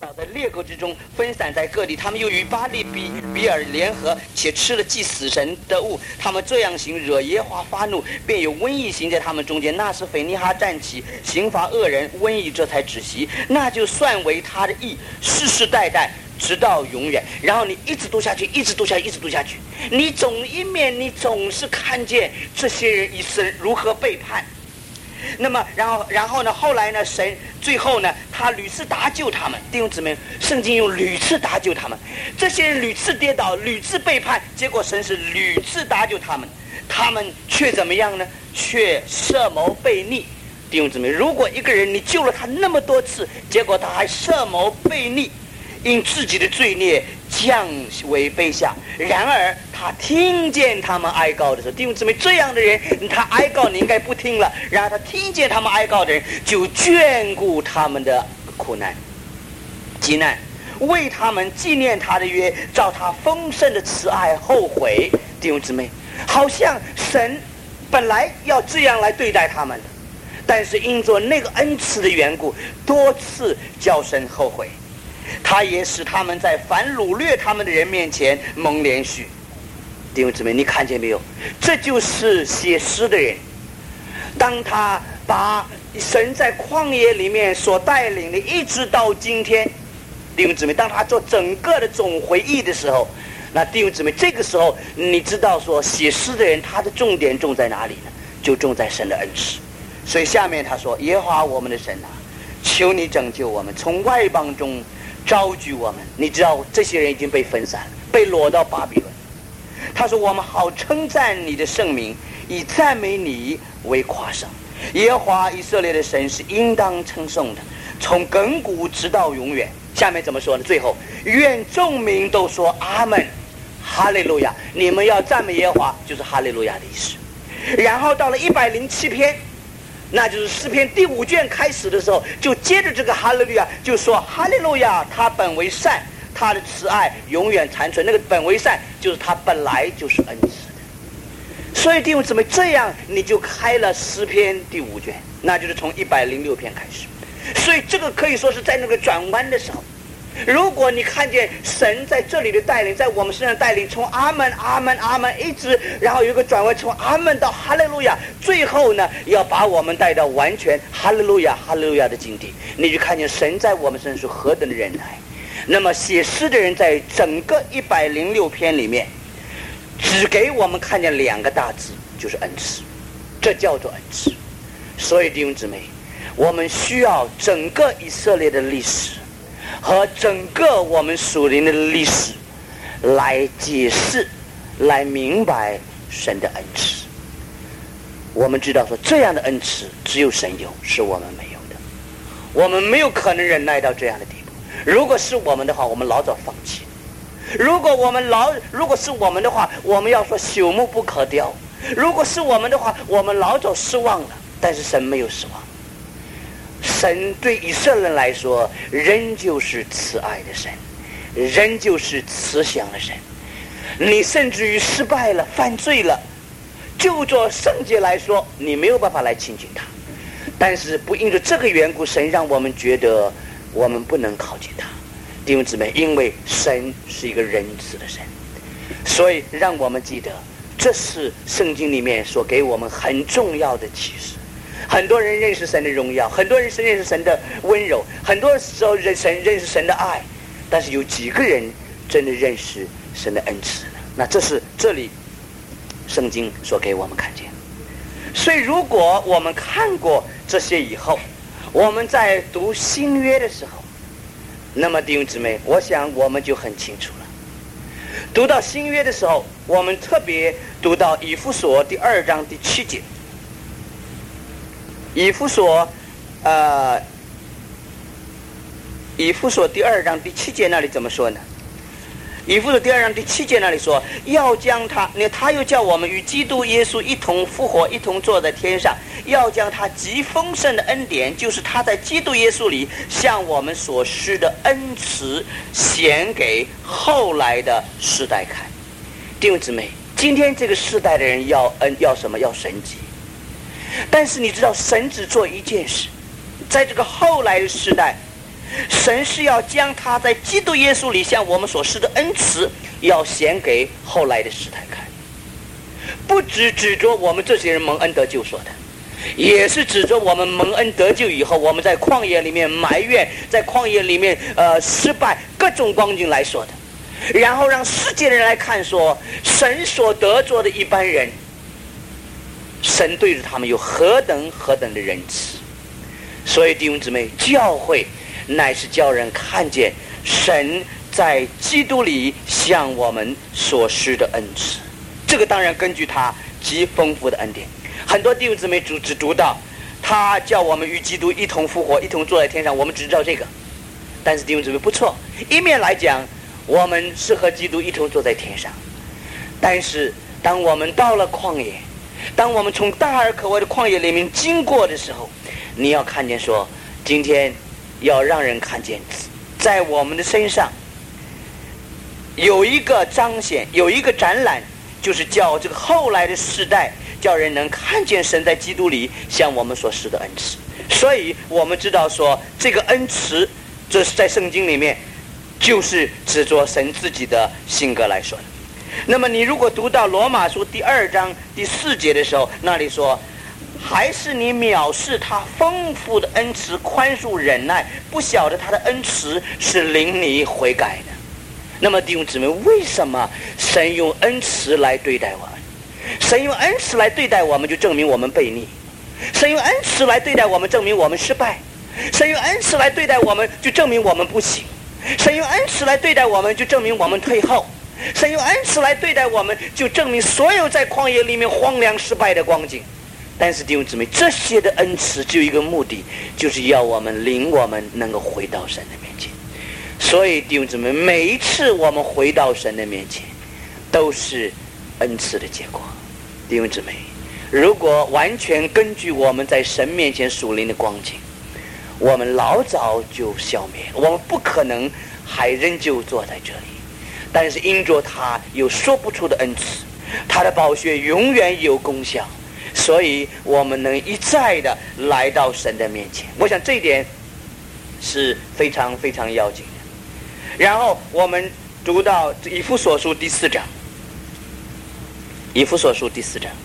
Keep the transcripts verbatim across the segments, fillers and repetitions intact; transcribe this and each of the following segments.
在列国之中分散在各地，他们又与巴利比比尔联合，且吃了祭死神的物。他们这样行，惹耶和华发怒，便有瘟疫行在他们中间。那时腓尼哈站起，刑罚恶人，瘟疫这才止息，那就算为他的义，世世代代直到永远。然后你一直读下去，一直读下去，一直读下去，你总一面你总是看见这些人以神如何背叛。那么然后然后呢后来呢神最后呢他屡次搭救他们。弟兄姊妹，圣经用屡次搭救他们，这些人屡次跌倒，屡次背叛，结果神是屡次搭救他们，他们却怎么样呢？却设谋背逆。弟兄姊妹，如果一个人你救了他那么多次，结果他还设谋背逆，因自己的罪孽降为卑下，然而他听见他们哀告的时候，弟兄姊妹，这样的人他哀告你应该不听了，然后他听见他们哀告的人就眷顾他们的苦难极难，为他们纪念他的约，照他丰盛的慈爱后悔。弟兄姊妹，好像神本来要这样来对待他们的，但是因着那个恩慈的缘故，多次叫神后悔，他也使他们在凡掳掠他们的人面前蒙连续。弟兄姊妹，你看见没有？这就是写诗的人，当他把神在旷野里面所带领的一直到今天，弟兄姊妹，当他做整个的总回忆的时候，那弟兄姊妹，这个时候你知道说写诗的人他的重点重在哪里呢？就重在神的恩慈。所以下面他说，耶和华我们的神啊，求你拯救我们，从外邦中招聚我们。你知道这些人已经被分散了，被掳到巴比伦。他说，我们好称赞你的圣名，以赞美你为夸胜。耶和华以色列的神是应当称颂的，从亘古直到永远。下面怎么说呢？最后，愿众民都说阿们，哈利路亚。你们要赞美耶和华，就是哈利路亚的意思。然后到了一百零七篇，那就是诗篇第五卷开始的时候，就接着这个哈利路亚，就说哈利路亚，他本为善，他的慈爱永远残存。那个本为善就是他本来就是恩慈的。所以弟兄姊妹，这样你就开了诗篇第五卷，那就是从一百零六篇开始。所以这个可以说是在那个转弯的时候，如果你看见神在这里的带领，在我们身上带领，从阿门阿门阿门一直，然后有一个转弯，从阿门到哈利路亚，最后呢要把我们带到完全哈利路亚哈利路亚的境地，你就看见神在我们身上是何等的忍耐。那么写诗的人在整个一百零六篇里面只给我们看见两个大字，就是恩慈，这叫做恩慈。所以弟兄姊妹，我们需要整个以色列的历史和整个我们属灵的历史来解释，来明白神的恩慈。我们知道说这样的恩慈只有神有，是我们没有的，我们没有可能忍耐到这样的地步。如果是我们的话，我们老早放弃。如果我们老如果是我们的话，我们要说朽木不可雕。如果是我们的话，我们老早失望了。但是神没有失望，神对以色列人来说仍旧是慈爱的神，仍旧是慈祥的神。你甚至于失败了，犯罪了，就做圣洁来说，你没有办法来亲近他。但是不因着这个缘故，神让我们觉得我们不能靠近他。弟兄姊妹，因为神是一个仁慈的神，所以让我们记得，这是圣经里面所给我们很重要的启示。很多人认识神的荣耀，很多人是认识神的温柔，很多时候认神认识神的爱，但是有几个人真的认识神的恩慈呢？那这是这里圣经所给我们看见。所以如果我们看过这些以后，我们在读新约的时候，那么弟兄姊妹，我想我们就很清楚了。读到新约的时候，我们特别读到以弗所第二章第七节。以弗所呃以弗所第二章第七节那里怎么说呢？以弗所第二章第七节那里说，要将他他又叫我们与基督耶稣一同复活，一同坐在天上，要将他极丰盛的恩典，就是他在基督耶稣里向我们所施的恩慈，显给后来的世代看。弟兄姊妹，今天这个世代的人要恩要什么？要神迹。但是你知道，神只做一件事，在这个后来的时代， 神是要将他在基督耶稣里向我们所施的恩慈要显给后来的世代看，不只指着我们这些人蒙恩得救说的，也是指着我们蒙恩得救以后，我们在旷野里面埋怨，在旷野里面呃失败各种光景来说的，然后让世界的人来看说，神所得着的一般人，神对着他们有何等何等的仁慈。所以弟兄姊妹，教会乃是叫人看见神在基督里向我们所施的恩慈，这个当然根据他极丰富的恩典。很多弟兄姊妹只只读到他叫我们与基督一同复活，一同坐在天上，我们只知道这个。但是弟兄姊妹不错，一面来讲我们是和基督一同坐在天上，但是当我们到了旷野，当我们从大而可畏的旷野里面经过的时候，你要看见说，今天要让人看见在我们的身上有一个彰显，有一个展览，就是叫这个后来的世代叫人能看见神在基督里向我们所施的恩慈。所以我们知道说，这个恩慈这是在圣经里面就是指着神自己的性格来说的。那么你如果读到罗马书第二章第四节的时候，那里说，还是你藐视他丰富的恩慈，宽恕忍耐，不晓得他的恩慈是领你悔改的。那么弟兄姊妹，为什么神用恩慈来对待我们？神用恩慈来对待我们，就证明我们悖逆；神用恩慈来对待我们，证明我们失败；神用恩慈来对待我们，就证明我们不行；神用恩慈来对待我们，就证明我们退后；神用恩慈来对待我们，就证明所有在旷野里面荒凉失败的光景。但是弟兄姊妹，这些的恩慈只有一个目的，就是要我们领我们能够回到神的面前。所以弟兄姊妹，每一次我们回到神的面前，都是恩慈的结果。弟兄姊妹，如果完全根据我们在神面前属灵的光景，我们老早就消灭，我们不可能还仍旧坐在这里。但是因着他有说不出的恩慈，他的宝血永远有功效，所以我们能一再的来到神的面前。我想这一点是非常非常要紧的。然后我们读到以弗所书第四章，以弗所书第四章，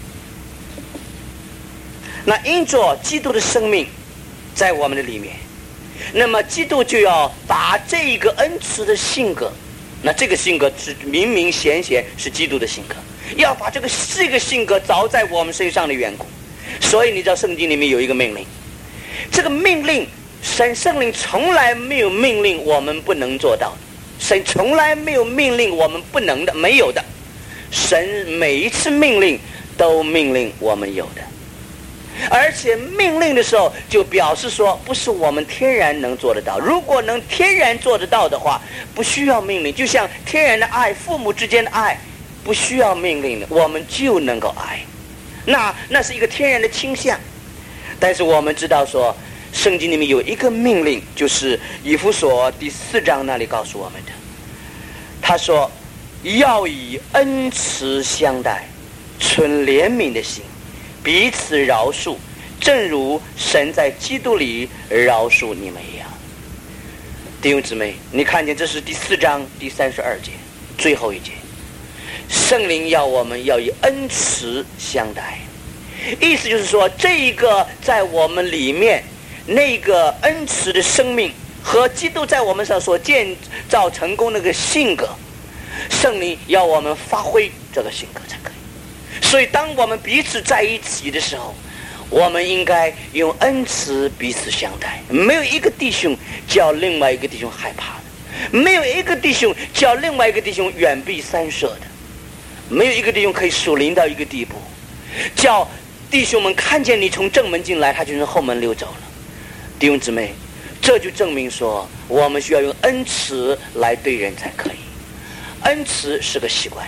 那因着基督的生命在我们的里面，那么基督就要把这一个恩慈的性格，那这个性格是明明显显是基督的性格，要把这个这个性格凿在我们身上的缘故。所以你知道圣经里面有一个命令，这个命令神圣灵从来没有命令我们不能做到的，神从来没有命令我们不能的，没有的。神每一次命令都命令我们有的，而且命令的时候就表示说不是我们天然能做得到。如果能天然做得到的话，不需要命令，就像天然的爱，父母之间的爱不需要命令的，我们就能够爱，那那是一个天然的倾向。但是我们知道说圣经里面有一个命令，就是以弗所第四章那里告诉我们的，他说要以恩慈相待，存怜悯的心，彼此饶恕，正如神在基督里饶恕你们一样。弟兄姊妹，你看见这是第四章第三十二节最后一节，圣灵要我们要以恩慈相待，意思就是说这一个在我们里面那个恩慈的生命和基督在我们上所建造成功那个性格，圣灵要我们发挥这个性格才可以。所以当我们彼此在一起的时候，我们应该用恩慈彼此相待，没有一个弟兄叫另外一个弟兄害怕的，没有一个弟兄叫另外一个弟兄远避三舍的，没有一个弟兄可以属灵到一个地步叫弟兄们看见你从正门进来，他就从后门溜走了。弟兄姊妹，这就证明说我们需要用恩慈来对人才可以。恩慈是个习惯，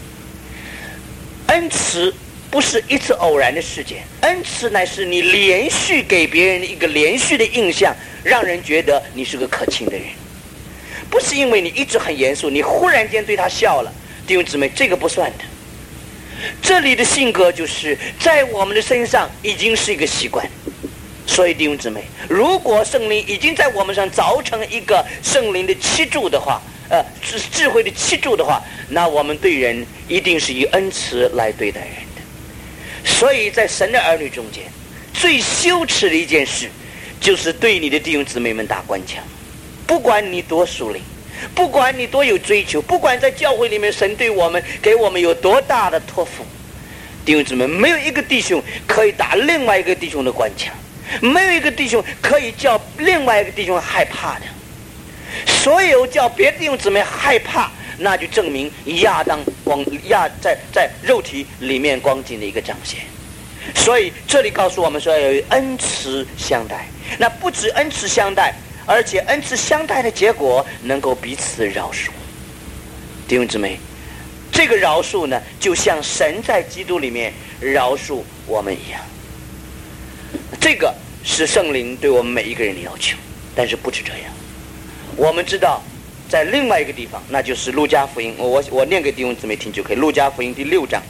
恩慈不是一次偶然的事件，恩慈乃是你连续给别人一个连续的印象，让人觉得你是个可亲的人，不是因为你一直很严肃，你忽然间对他笑了。弟兄姊妹，这个不算的。这里的性格就是在我们的身上已经是一个习惯， 所以弟兄姊妹，如果圣灵已经在我们上凿成一个圣灵的七柱的话，呃，智智慧的七柱的话，那我们对人一定是以恩慈来对待人的。所以在神的儿女中间，最羞耻的一件事，就是对你的弟兄姊妹们打官腔。不管你多属灵，不管你多有追求，不管在教会里面神对我们给我们有多大的托付，弟兄姊妹，没有一个弟兄可以打另外一个弟兄的官腔，没有一个弟兄可以叫另外一个弟兄害怕的。所有叫别的弟兄姊妹害怕，那就证明亚当光亚在在肉体里面光景的一个彰显。所以这里告诉我们说，要有恩慈相待。那不止恩慈相待，而且恩慈相待的结果能够彼此饶恕。弟兄姊妹，这个饶恕呢，就像神在基督里面饶恕我们一样。这个是圣灵对我们每一个人的要求。但是不止这样，我们知道在另外一个地方，那就是路加福音，我我念给弟兄姊妹听就可以。路加福音第六章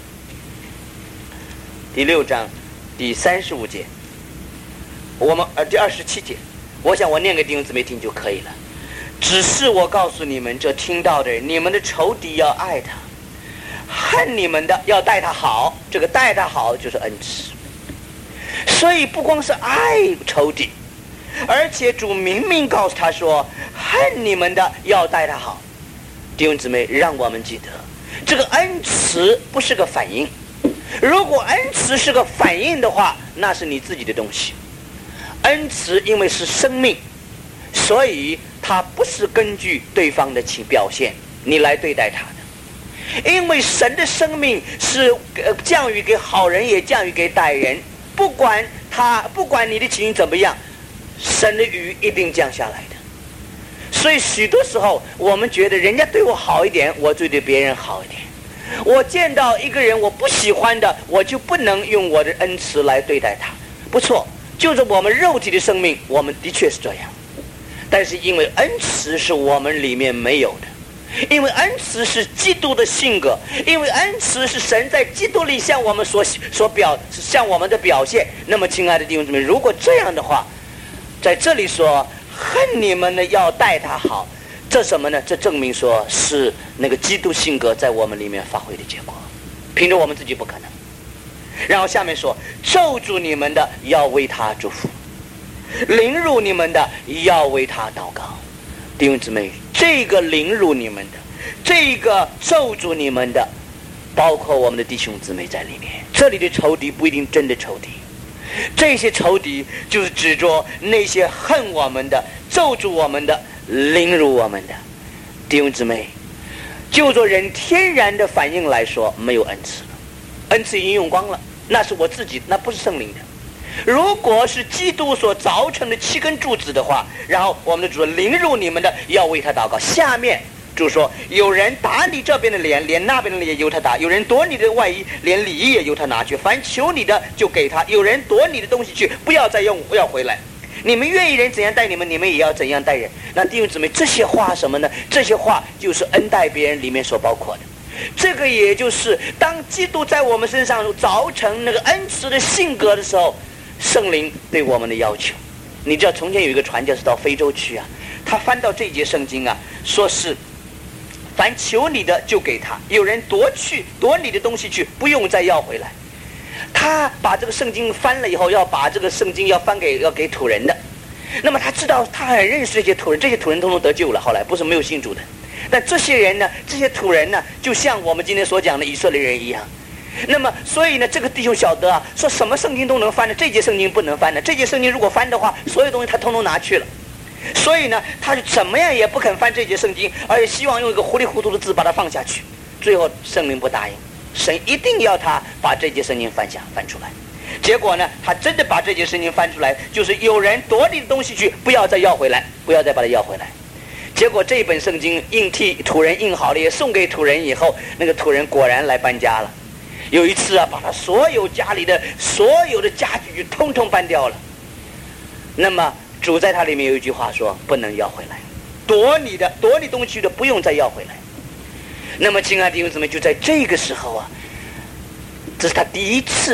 第六章第三十五节，我们呃第二十七节，我想我念给弟兄姊妹听就可以了。只是我告诉你们，这听到的人，你们的仇敌要爱他，恨你们的要待他好。这个待他好就是恩慈。所以不光是爱仇敌，而且主明明告诉他说，恨你们的要待他好。弟兄姊妹，让我们记得，这个恩慈不是个反应。如果恩慈是个反应的话，那是你自己的东西。恩慈因为是生命，所以它不是根据对方的情表现你来对待他的。因为神的生命是降雨给好人，也降雨给歹人。不管他不管你的情形怎么样，神的雨一定降下来的。所以许多时候我们觉得人家对我好一点，我就对别人好一点。我见到一个人我不喜欢的，我就不能用我的恩慈来对待他。不错，就是我们肉体的生命，我们的确是这样。但是因为恩慈是我们里面没有的，因为恩慈是基督的性格，因为恩慈是神在基督里向我们所所表向我们的表现。那么亲爱的弟兄姊妹，如果这样的话，在这里说恨你们的要待他好，这什么呢？这证明说是那个基督性格在我们里面发挥的结果，凭着我们自己不可能。然后下面说，咒诅你们的要为他祝福，凌辱你们的要为他祷告。弟兄姊妹，这个凌辱你们的，这个咒诅你们的，包括我们的弟兄姊妹在里面。这里的仇敌不一定真的仇敌，这些仇敌就是指着那些恨我们的、咒诅我们的、凌辱我们的。弟兄姊妹，就做人天然的反应来说，没有恩慈了，恩慈已经用光了，那是我自己，那不是圣灵的。如果是基督所凿成的七根柱子的话，然后我们的主说凌辱你们的要为他祷告。下面主说，有人打你这边的脸，连那边的脸由他打；有人夺你的外衣，连里衣也由他拿去。凡求你的就给他，有人夺你的东西去，不要再用，不要回来。你们愿意人怎样待你们，你们也要怎样待人。那弟兄姊妹，这些话什么呢？这些话就是恩待别人里面所包括的。这个也就是当基督在我们身上凿成那个恩慈的性格的时候，圣灵对我们的要求。你知道从前有一个传教士到非洲去啊，他翻到这节圣经啊，说是凡求你的就给他，有人夺去夺你的东西去，不用再要回来。他把这个圣经翻了以后，要把这个圣经要翻给要给土人的。那么他知道，他很认识这些土人，这些土人通通得救了，后来不是没有信主的。但这些人呢，这些土人呢，就像我们今天所讲的以色列人一样。那么所以呢，这个弟兄晓得啊，说什么圣经都能翻的，这节圣经不能翻的。这节圣经如果翻的话，所有东西他通通拿去了。所以呢，他就怎么样也不肯翻这节圣经，而且希望用一个糊里糊涂的字把它放下去。最后圣灵不答应，神一定要他把这节圣经翻下翻出来。结果呢，他真的把这节圣经翻出来，就是有人夺你的东西去，不要再要回来，不要再把它要回来。结果这本圣经印替土人印好了，也送给土人以后，那个土人果然来搬家了。有一次啊，把他所有家里的所有的家具就通通搬掉了。那么主在他里面有一句话说，不能要回来，夺你的夺你东西的不用再要回来。那么亲爱的弟兄姊妹，就在这个时候啊，这是他第一次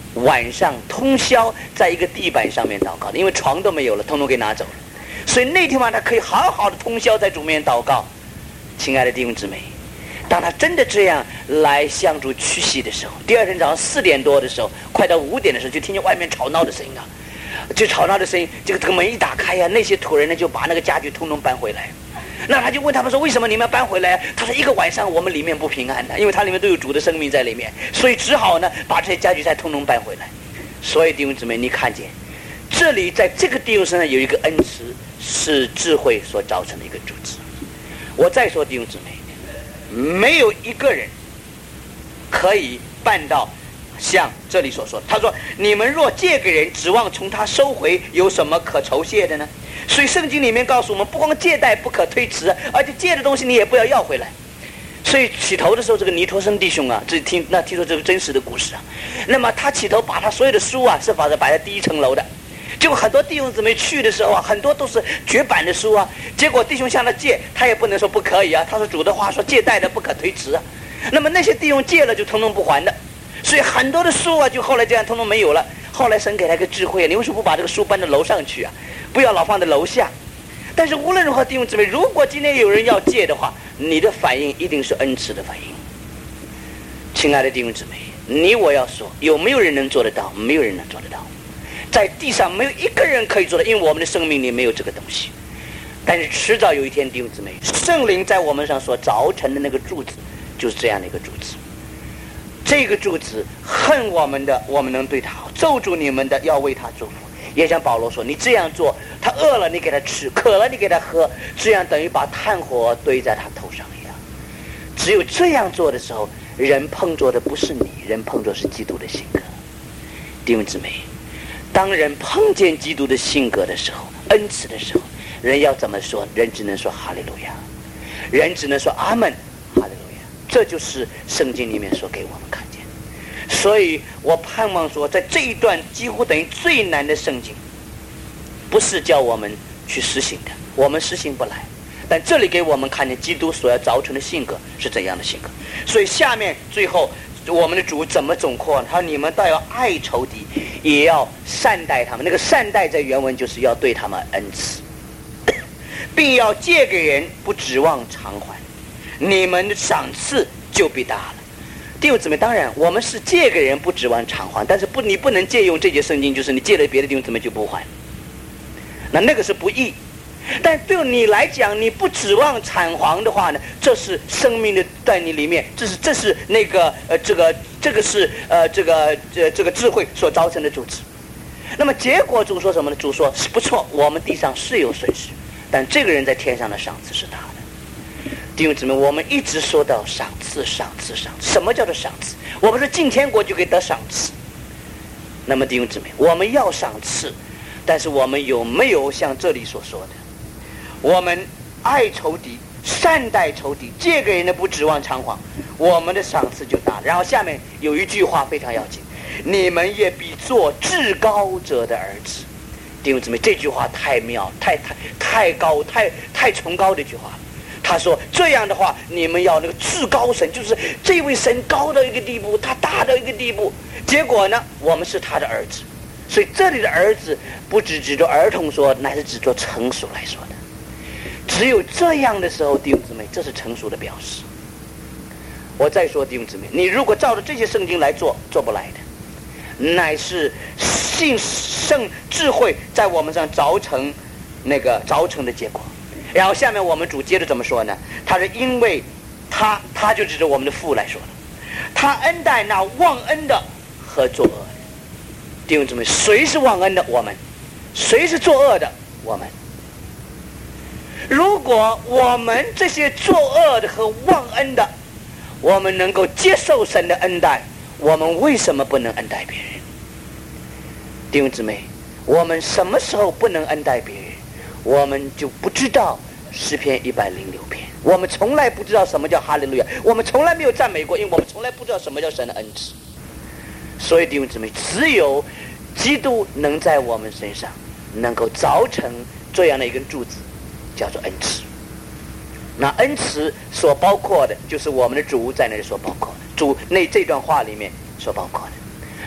晚上通宵在一个地板上面祷告的，因为床都没有了，通通给拿走了。所以那天晚上他可以好好的通宵在主面祷告。亲爱的弟兄姊妹，当他真的这样来向主屈膝的时候，第二天早上四点多的时候，快到五点的时候，就听见外面吵闹的声音啊，就吵闹的声音，这个这个门一打开呀、啊，那些土人呢就把那个家具通通搬回来。那他就问他们说，为什么你们要搬回来？他说一个晚上我们里面不平安的，因为它里面都有主的生命在里面，所以只好呢把这些家具再通通搬回来。所以弟兄姊妹，你看见这里在这个弟兄身上有一个恩慈，是智慧所造成的一个主旨。我再说弟兄姊妹，没有一个人可以办到像这里所说的，他说你们若借给人指望从他收回，有什么可酬谢的呢？所以圣经里面告诉我们，不光借贷不可推迟，而且借的东西你也不要要回来。所以起头的时候，这个尼托生弟兄啊，这听那听说这个真实的故事啊，那么他起头把他所有的书啊是把它摆在第一层楼的，结果很多弟兄姊妹去的时候啊，很多都是绝版的书啊，结果弟兄向他借，他也不能说不可以啊，他说主的话说借贷的不可推迟啊，那么那些弟兄借了就通通不还的，所以很多的书啊就后来这样通通没有了。后来神给他一个智慧，你为什么不把这个书搬到楼上去啊？不要老放在楼下。但是无论如何，弟兄姊妹，如果今天有人要借的话，你的反应一定是恩慈的反应。亲爱的弟兄姊妹，你我要说，有没有人能做得到？没有人能做得到，在地上没有一个人可以做到，因为我们的生命里没有这个东西。但是迟早有一天，弟兄姊妹，圣灵在我们上所凿成的那个柱子，就是这样的一个柱子。这个柱子恨我们的，我们能对他好；咒诅你们的，要为他祝福。也像保罗说，你这样做，他饿了你给他吃，渴了你给他喝，这样等于把炭火堆在他头上一样。只有这样做的时候，人碰着的不是你，人碰着是基督的性格。弟兄姊妹，当人碰见基督的性格的时候，恩慈的时候，人要怎么说？人只能说哈利路亚，人只能说阿门，哈利路亚。这就是圣经里面所给我们看见。所以我盼望说，在这一段几乎等于最难的圣经，不是叫我们去实行的，我们实行不来，但这里给我们看见基督所要造成的性格是怎样的性格。所以下面最后我们的主怎么总括呢？他说你们倒要爱仇敌，也要善待他们。那个善待在原文就是要对他们恩慈，并要借给人，不指望偿还，你们的赏赐就必大了。弟兄姊妹，当然我们是借给人不指望偿还，但是不，你不能借用这节圣经，就是你借了别的弟兄姊妹就不还，那那个是不义。但对你来讲，你不指望偿还的话呢，这是生命的在你里面，这是这是那个呃这个这个是呃这个呃这个智慧所造成的主旨。那么结果主说什么呢？主说不错，我们地上是有损失，但这个人在天上的赏赐是大的。弟兄姊妹，我们一直说到赏赐，赏赐，赏赐。什么叫做赏赐？我们说进天国就可以得赏赐。那么弟兄姊妹，我们要赏赐，但是我们有没有像这里所说的，我们爱仇敌，善待仇敌，借给人的不指望偿还，我们的赏赐就大了。然后下面有一句话非常要紧，你们也必做至高者的儿子。弟兄姊妹，这句话太妙，太太太高，太太崇高的一句话。他说这样的话，你们要那个至高神，就是这位神高到一个地步，他大到一个地步，结果呢，我们是他的儿子。所以这里的儿子不只指着儿童说，乃是指着成熟来说的。只有这样的时候，弟兄姊妹，这是成熟的表示。我再说弟兄姊妹，你如果照着这些圣经来做，做不来的，乃是信圣智慧在我们上凿成那个凿成的结果。然后下面我们主接着怎么说呢？他是因为他他就指着我们的父来说的，他恩待那忘恩的和作恶的。弟兄姊妹，谁是忘恩的？我们。谁是作恶的？我们。如果我们这些作恶的和忘恩的，我们能够接受神的恩待，我们为什么不能恩待别人？弟兄姊妹，我们什么时候不能恩待别人？我们就不知道诗篇一百零六篇，我们从来不知道什么叫哈利路亚，我们从来没有赞美过，因为我们从来不知道什么叫神的恩慈。所以弟兄姊妹，只有基督能在我们身上能够凿成这样的一根柱子，叫做恩慈。那恩慈所包括的就是我们的主在那里所包括的，主那这段话里面所包括的。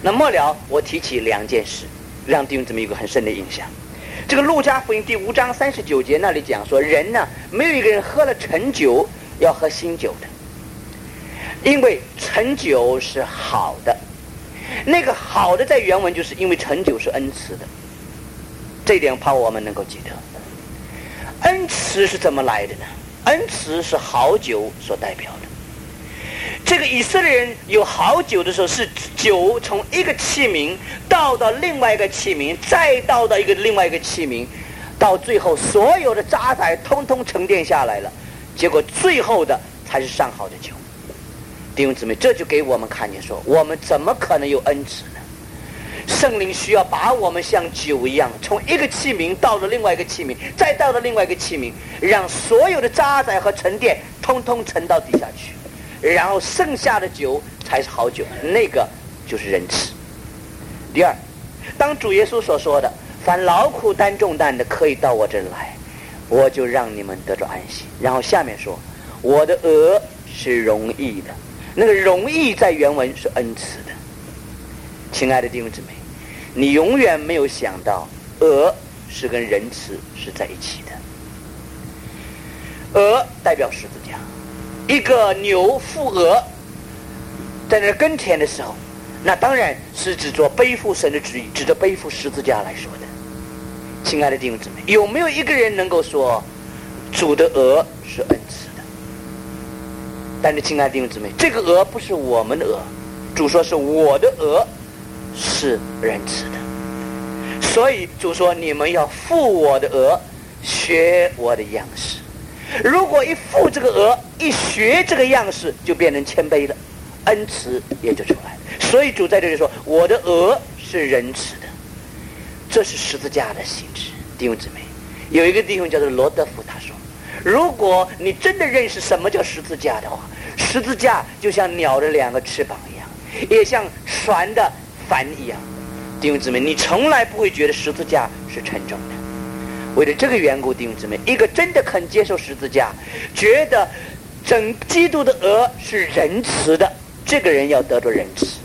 那末了我提起两件事，让弟兄姊妹有个很深的印象。这个路加福音第五章三十九节那里讲说，人呢没有一个人喝了陈酒要喝新酒的，因为陈酒是好的。那个好的在原文就是因为陈酒是恩慈的，这一点怕我们能够记得。恩慈是怎么来的呢？恩慈是好酒所代表的。这个以色列人有好酒的时候，是酒从一个器皿倒到另外一个器皿，再倒到一个另外一个器皿，到最后所有的渣滓通通沉淀下来了，结果最后的才是上好的酒。弟兄姊妹，这就给我们看见说，我们怎么可能有恩慈呢？圣灵需要把我们像酒一样，从一个器皿倒到另外一个器皿，再倒到另外一个器皿，让所有的渣滓和沉淀通通沉到底下去，然后剩下的酒才是好酒，那个就是仁慈。第二，当主耶稣所说的凡劳苦担重担的可以到我这里来，我就让你们得着安息。然后下面说，我的额是容易的，那个容易在原文是恩慈的。亲爱的弟兄姊妹，你永远没有想到额是跟仁慈是在一起的。额代表十字架，一个牛负额在那耕田的时候，那当然是指着背负神的旨意，指着背负十字架来说的。亲爱的弟兄姊妹，有没有一个人能够说主的额是恩慈的？但是亲爱的弟兄姊妹，这个额不是我们的额，主说是我的额是仁慈的。所以主说你们要负我的额，学我的样式。如果一负这个额，一学这个样式，就变成谦卑了，恩慈也就出来了。所以主在这里说我的额是仁慈的，这是十字架的性质。弟兄姊妹，有一个弟兄叫做罗德福，他说如果你真的认识什么叫十字架的话，十字架就像鸟的两个翅膀一样，也像船的帆一样。弟兄姊妹，你从来不会觉得十字架是沉重的。为了这个缘故，弟兄姊妹，一个真的肯接受十字架，觉得整基督的额是仁慈的，这个人要得着仁慈。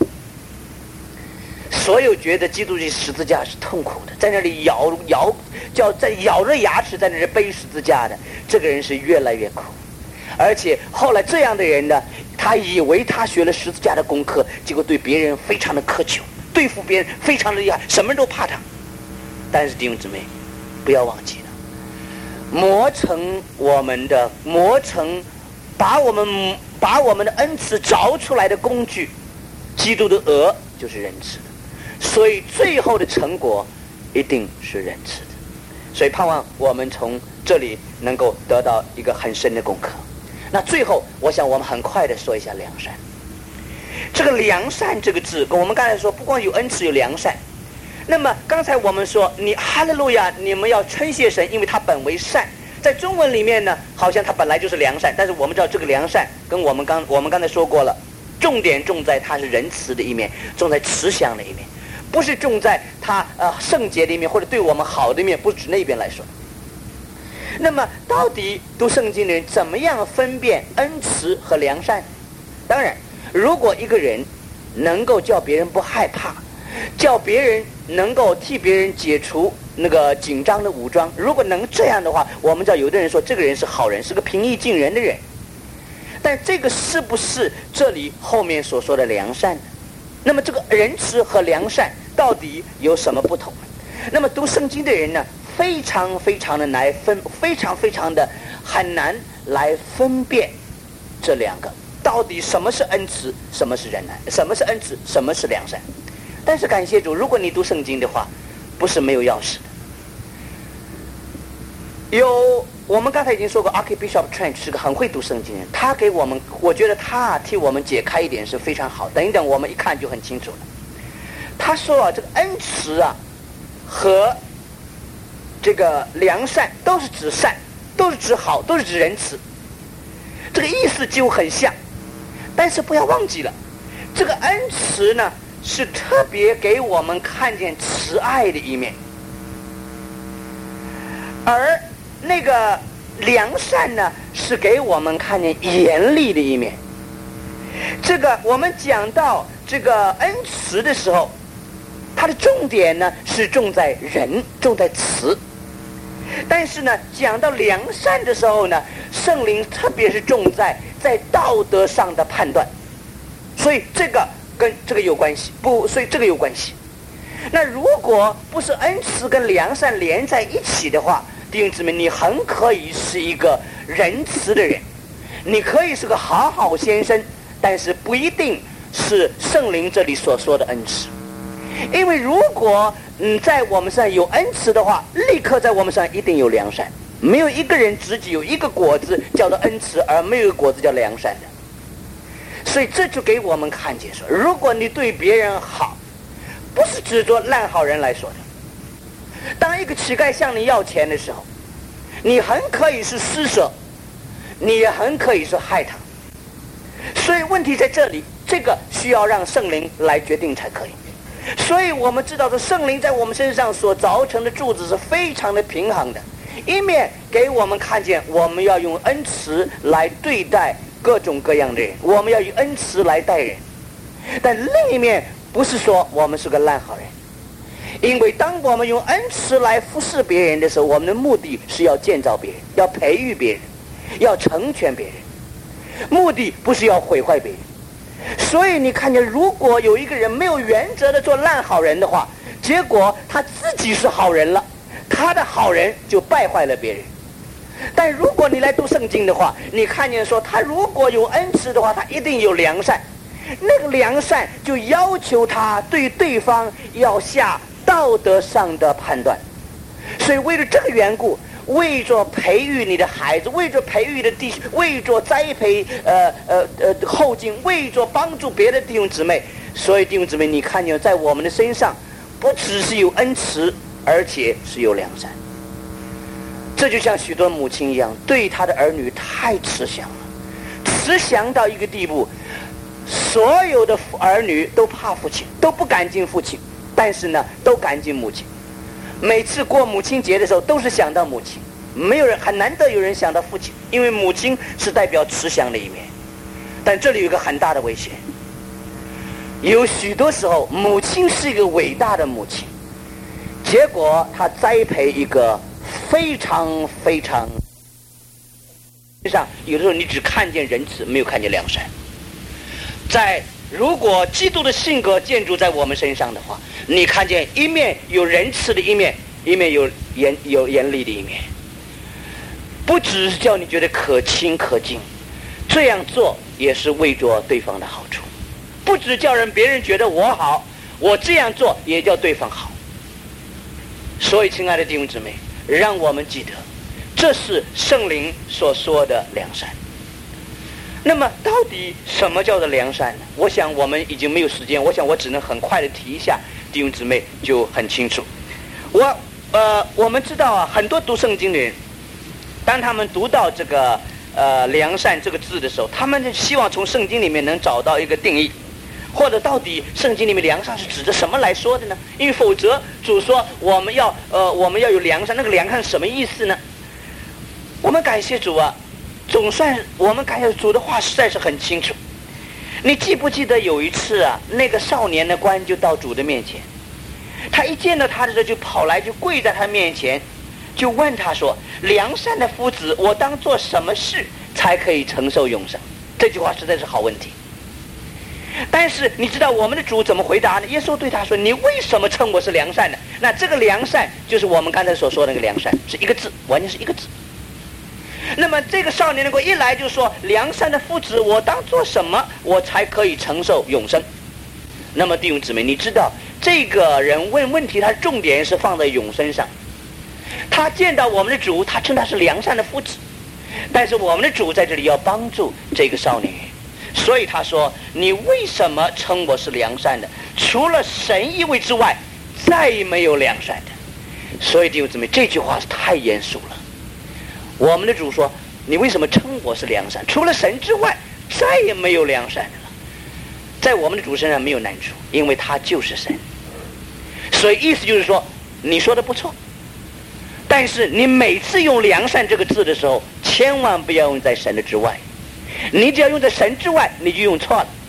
所有觉得基督的十字架是痛苦的，在那里咬咬叫在咬着牙齿在那里背十字架的，这个人是越来越苦。而且后来这样的人呢，他以为他学了十字架的功课，结果对别人非常的苛求，对付别人非常的厉害，什么人都怕他。但是弟兄姊妹，不要忘记了，磨成我们的磨成把我们把我们的恩慈凿出来的工具，基督的额就是仁慈的。所以最后的成果一定是仁慈的。所以盼望我们从这里能够得到一个很深的功课。那最后我想我们很快的说一下良善。这个良善这个字，我们刚才说不光有恩慈有良善，那么刚才我们说你哈利路亚，你们要称谢神，因为他本为善。在中文里面呢，好像他本来就是良善，但是我们知道这个良善跟我们刚我们刚才说过了，重点重在它是仁慈的一面，重在慈祥的一面，不是重在它呃圣洁的一面或者对我们好的一面，不是指那边来说。那么到底读圣经的人怎么样分辨恩慈和良善？当然，如果一个人能够叫别人不害怕，叫别人能够替别人解除那个紧张的武装，如果能这样的话，我们知道有的人说这个人是好人，是个平易近人的人。但这个是不是这里后面所说的良善呢？那么这个仁慈和良善到底有什么不同呢？那么读圣经的人呢，非常非常的来分，非常非常的很难来分辨这两个到底什么是恩慈，什么是仁爱，什么是恩慈，什么是良善。但是感谢主，如果你读圣经的话，不是没有钥匙的。有我们刚才已经说过 Archbishop Trench 是个很会读圣经的人，他给我们，我觉得他替我们解开一点是非常好，等一等我们一看就很清楚了。他说啊，这个恩慈啊和这个良善都是指善，都是指好，都是指仁慈，这个意思几乎很像。但是不要忘记了，这个恩慈呢是特别给我们看见慈爱的一面，而那个良善呢是给我们看见严厉的一面。 这个我们讲到这个恩慈的时候，它的重点呢是重在仁，重在慈。但是呢，讲到良善的时候呢，圣灵特别是重在在道德上的判断，所以这个跟这个有关系，不，所以这个有关系。那如果不是恩慈跟良善连在一起的话，弟兄姊妹，你很可以是一个仁慈的人，你可以是个好好先生，但是不一定是圣灵这里所说的恩慈。因为如果嗯在我们身上有恩慈的话，立刻在我们身上一定有良善。没有一个人只有一个果子叫做恩慈，而没有一个果子叫良善的。所以这就给我们看见说，如果你对别人好，不是只做烂好人来说的。当一个乞丐向你要钱的时候，你很可以是施舍，你也很可以是害他。所以问题在这里，这个需要让圣灵来决定才可以。所以我们知道说，圣灵在我们身上所造成的柱子是非常的平衡的，一面给我们看见我们要用恩慈来对待各种各样的人，我们要以恩慈来待人，但另一面不是说我们是个烂好人。因为当我们用恩慈来服侍别人的时候，我们的目的是要建造别人，要培育别人，要成全别人，目的不是要毁坏别人。所以你看见，如果有一个人没有原则的做烂好人的话，结果他自己是好人了，他的好人就败坏了别人。但如果你来读圣经的话，你看见说，他如果有恩慈的话，他一定有良善，那个良善就要求他对对方要下道德上的判断。所以为了这个缘故，为着培育你的孩子，为着培育你的弟兄，为着栽培呃呃呃后进，为着帮助别的弟兄姊妹，所以弟兄姊妹，你看见在我们的身上，不只是有恩慈，而且是有良善。这就像许多母亲一样，对他的儿女太慈祥了，慈祥到一个地步，所有的儿女都怕父亲，都不敢敬父亲，但是呢，都敢敬母亲。每次过母亲节的时候，都是想到母亲，没有人，很难得有人想到父亲，因为母亲是代表慈祥的一面。但这里有一个很大的危险，有许多时候母亲是一个伟大的母亲，结果她栽培一个非常非常，实际上有的时候你只看见仁慈，没有看见良善。在如果基督的性格建筑在我们身上的话，你看见一面有仁慈的一面，一面有严有严厉的一面，不只是叫你觉得可亲可敬，这样做也是为着对方的好处，不只叫人别人觉得我好，我这样做也叫对方好。所以亲爱的弟兄姊妹，让我们记得，这是圣灵所说的良善。那么到底什么叫做良善呢？我想我们已经没有时间，我想我只能很快的提一下，弟兄姊妹就很清楚。我呃，我们知道啊，很多读圣经的人，当他们读到这个呃良善这个字的时候，他们就希望从圣经里面能找到一个定义，或者到底圣经里面良善是指着什么来说的呢？因为否则主说我们要呃我们要有良善，那个良善是什么意思呢？我们感谢主啊，总算我们感谢主的话实在是很清楚。你记不记得有一次啊，那个少年的官就到主的面前，他一见到他的时候就跑来，就跪在他面前，就问他说，良善的夫子，我当做什么事才可以承受永生？这句话实在是好问题。但是你知道我们的主怎么回答呢？耶稣对他说，你为什么称我是良善的？那这个良善就是我们刚才所说的那个良善，是一个字，完全是一个字。那么这个少年的官一来就说，良善的夫子，我当做什么我才可以承受永生？那么弟兄姊妹，你知道这个人问问题，他的重点是放在永生上。他见到我们的主，他称他是良善的夫子，但是我们的主在这里要帮助这个少年人，所以他说，你为什么称我是良善的？除了神一位之外，再也没有良善的。所以弟兄姊妹，这句话是太严肃了。我们的主说，你为什么称我是良善？除了神之外，再也没有良善的了。在我们的主身上没有难处，因为他就是神。所以意思就是说，你说的不错，但是你每次用良善这个字的时候，千万不要用在神的之外。你只要用在神之外，你就用错了。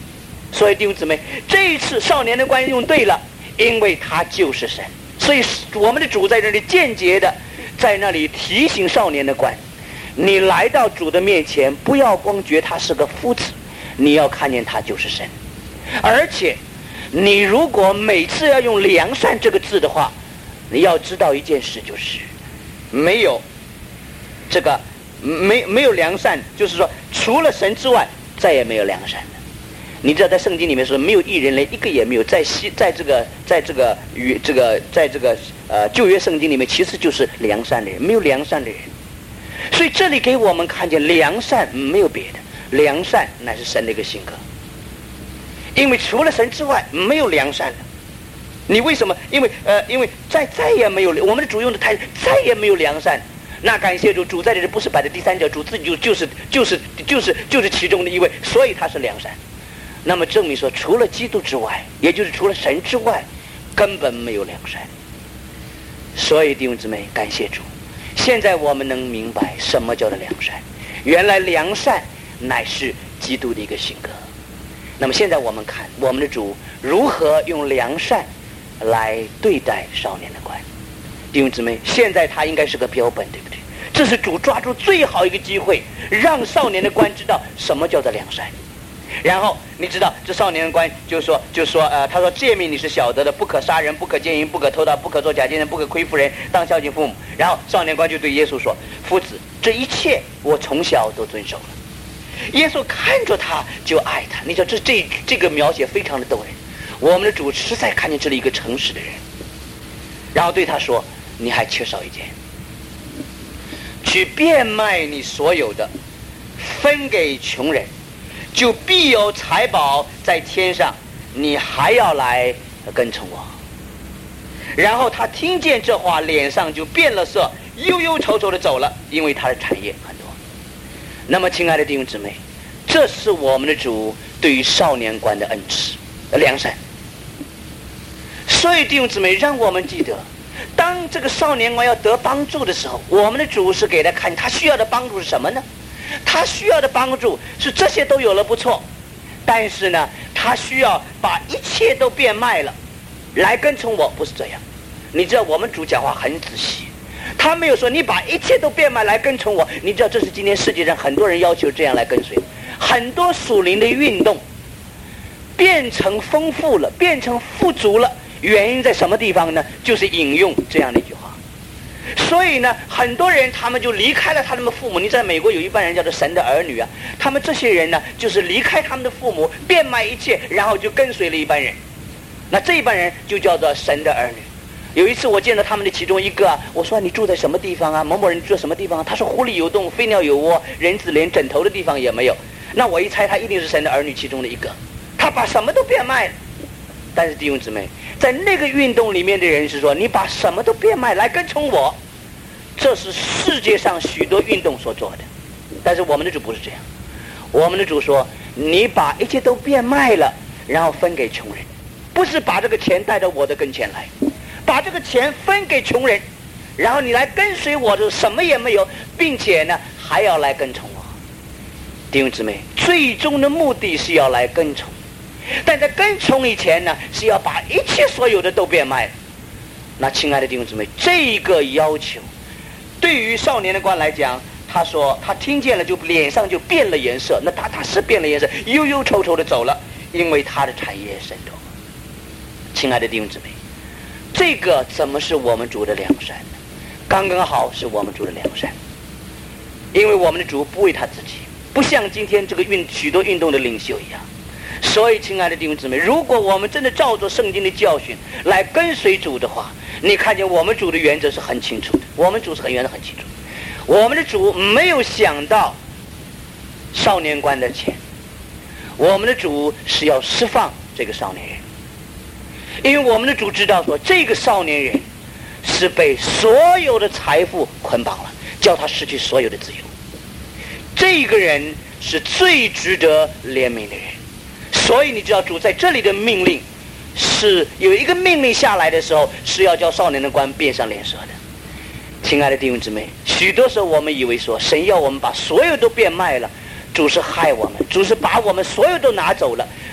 所以弟兄姊妹，这一次少年的官用对了，因为他就是神。所以我们的主在这里间接的在那里提醒少年的官，你来到主的面前，不要光觉他是个夫子，你要看见他就是神。而且你如果每次要用良善这个字的话，你要知道一件事，就是没有这个没没有良善，就是说除了神之外再也没有良善的。你知道在圣经里面说没有义人，连一个也没有。在西在这个在这个与这个在这个呃旧约圣经里面，其实就是良善的人，没有良善的人。所以这里给我们看见良善没有别的，良善乃是神的一个性格。因为除了神之外没有良善的。你为什么？因为呃，因为再再也没有我们的主用的态度，再也没有良善。那感谢主，主在这里不是摆在第三角，主自己就就是就是就是就是其中的一位，所以他是良善。那么证明说，除了基督之外，也就是除了神之外，根本没有良善。所以弟兄姊妹，感谢主，现在我们能明白什么叫做良善。原来良善乃是基督的一个性格。那么现在我们看我们的主如何用良善来对待少年的官。弟兄姊妹，现在他应该是个标本，对不对？这是主抓住最好一个机会，让少年的官知道什么叫做良善。然后你知道这少年的官就说就说呃，他说诫命你是晓得的，不可杀人，不可奸淫，不可偷盗，不可作假见证，不可亏负人，当孝敬父母。然后少年官就对耶稣说，夫子，这一切我从小都遵守了。耶稣看着他就爱他。你知道这这这个描写非常的逗人。我们的主实在看见这里一个诚实的人，然后对他说，你还缺少一件，去变卖你所有的，分给穷人，就必有财宝在天上，你还要来跟从我。然后他听见这话，脸上就变了色，忧忧愁愁的走了，因为他的产业很多。那么亲爱的弟兄姊妹，这是我们的主对于少年官的恩赐良善。所以弟兄姊妹，让我们记得，当这个少年官要得帮助的时候，我们的主是给他看他需要的帮助是什么呢？他需要的帮助是这些都有了不错，但是呢他需要把一切都变卖了来跟从我，不是这样。你知道我们主讲话很仔细，他没有说你把一切都变卖来跟从我。你知道这是今天世界上很多人要求这样来跟随，很多属灵的运动变成丰富了，变成富足了，原因在什么地方呢？就是引用这样的一句话。所以呢很多人他们就离开了他们的父母。你在美国有一般人叫做神的儿女啊，他们这些人呢就是离开他们的父母，变卖一切，然后就跟随了一般人。那这一般人就叫做神的儿女。有一次我见到他们的其中一个啊，我说你住在什么地方啊？某某人住在什么地方啊？他说狐狸有洞，飞鸟有窝，人子连枕头的地方也没有。那我一猜他一定是神的儿女其中的一个，他把什么都变卖了。但是弟兄姊妹，在那个运动里面的人是说，你把什么都变卖来跟从我，这是世界上许多运动所做的。但是我们的主不是这样，我们的主说，你把一切都变卖了，然后分给穷人，不是把这个钱带到我的跟前来，把这个钱分给穷人，然后你来跟随我，就什么也没有，并且呢还要来跟从我。弟兄姊妹，最终的目的是要来跟从，但在跟从以前呢，是要把一切所有的都变卖了。那亲爱的弟兄姊妹，这个要求对于少年的官来讲，他说他听见了就脸上就变了颜色，那他他是变了颜色，忧忧愁愁的走了，因为他的产业甚多。亲爱的弟兄姊妹，这个怎么是我们主的良善呢？刚刚好是我们主的良善。因为我们的主不为他自己，不像今天这个运许多运动的领袖一样。所以亲爱的弟兄姊妹，如果我们真的照着圣经的教训来跟随主的话，你看见我们主的原则是很清楚的。我们主是很原则很清楚，我们的主没有想到少年官的钱，我们的主是要释放这个少年人。因为我们的主知道说，这个少年人是被所有的财富捆绑了，叫他失去所有的自由。这个人是最值得怜悯的人。所以你知道主在这里的命令是有一个命令下来的时候，是要叫少年的官变上脸色的。亲爱的弟兄姊妹，许多时候我们以为说神要我们把所有都变卖了，主是害我们，主是把我们所有都拿走了。